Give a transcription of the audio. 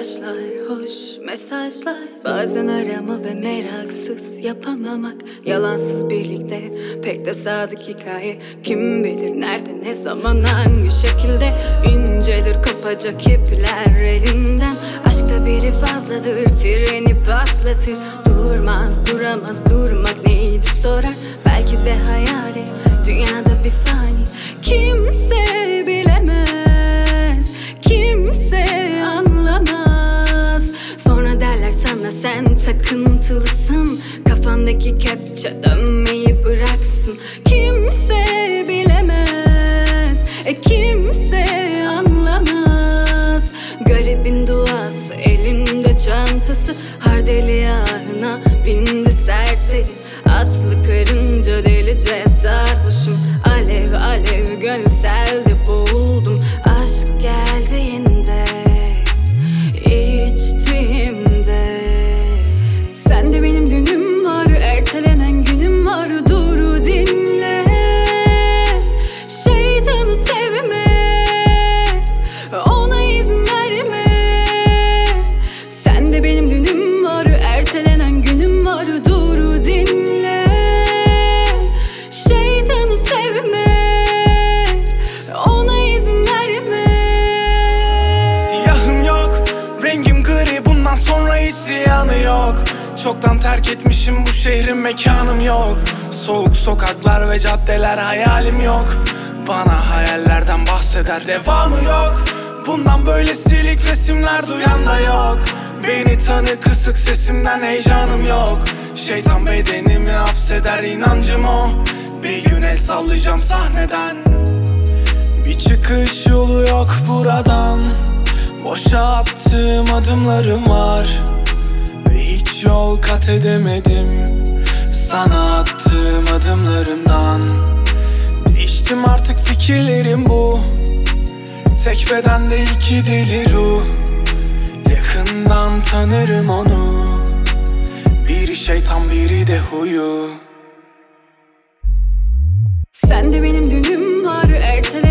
Savaşlar, hoş mesajlar, bazen arama ve meraksız yapamamak. Yalansız birlikte, pek de sadık hikaye. Kim bilir nerede, ne zaman, hangi şekilde incelir kopacak ipler elinden. Aşkta biri fazladır, freni patlatır. Durmaz, duramaz, durmak neydi sorar. Belki de hayali, dünyada bir fani. Kimse bilemez, kimse anlamaz. Sonra derler sana sen takıntılısın, kafandaki kepçe dönmeyi bıraksın. Kimse bilemez, kimse anlamaz. Garibin duası, elinde çantası, hardeli ahına bindi serseri. Atlı karınca delice sarhoşum, alev alev gönülselde boğuldum. Aşk geldiğinde, içtiğimde. Sen de benim dünüm var, ertelenen günüm var. Dur dinle, şeytanı sevme, ona izin verme. Sen de benim dünüm var, ertelenen günüm var. Dur dinle, şeytanı sevme, ona izin verme. Siyahım yok, rengim gri, bundan sonra hiç ziyanı yok. Çoktan terk etmişim bu şehrin, mekanım yok. Soğuk sokaklar ve caddeler, hayalim yok. Bana hayallerden bahseder, devamı yok. Bundan böyle silik resimler duyan da yok. Beni tanı, kısık sesimden heyecanım yok. Şeytan bedenimi hapseder, inancım o. Bir gün el sallayacağım sahneden. Bir çıkış yolu yok buradan. Boşa attığım adımlarım var ve hiç yol kat edemedim sana attığım adımlarımdan. Değiştim artık, fikirlerim bu. Tek bedende iki deli ruh. Yakından tanırım onu. Biri şeytan, biri de huyu. Sen de benim dünüm var, ertele